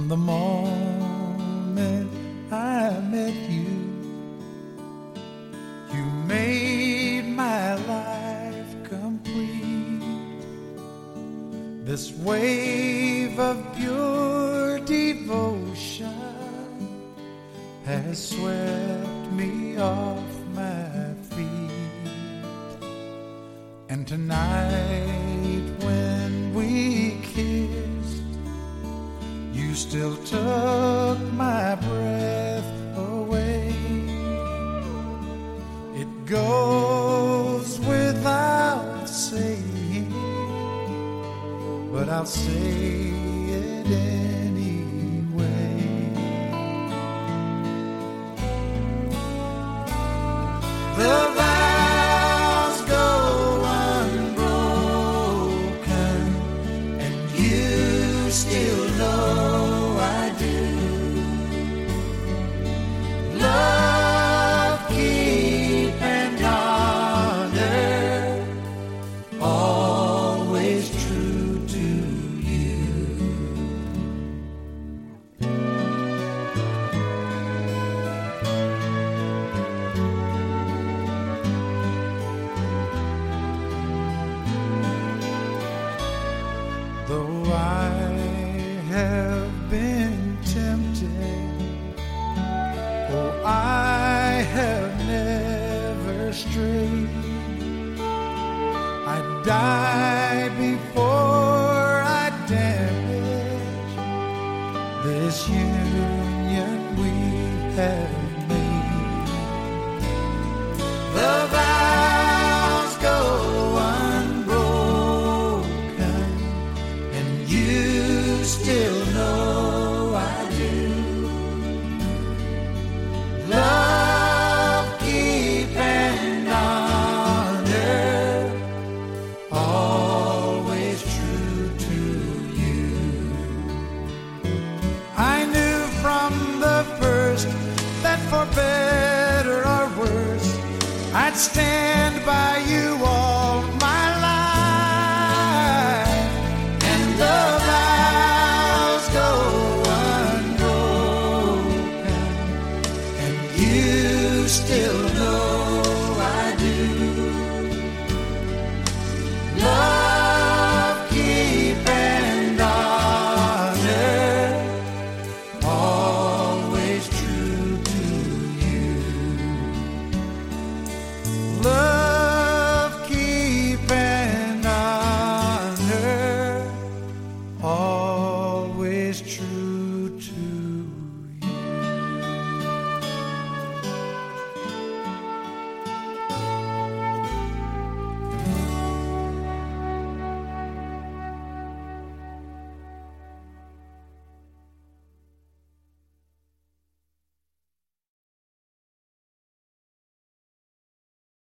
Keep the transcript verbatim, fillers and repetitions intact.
From the moment I met you, you made my life complete. This wave of pure devotion has swept me off my feet. And tonight when we kissed, you still took my breath away. It goes without saying, but I'll say it anyway. The vows go unbroken, and you still know I do. Love, keep, and honor, always true to you. Though I have been tempted, oh, I have never strayed. I'd die before I damage this union we have made. The vows go unbroken, and you still know I do. Love, keep, and honor, always true to you. I knew from the first that for better or worse, I'd stand by you all my life. And the vows go unbroken, and you still know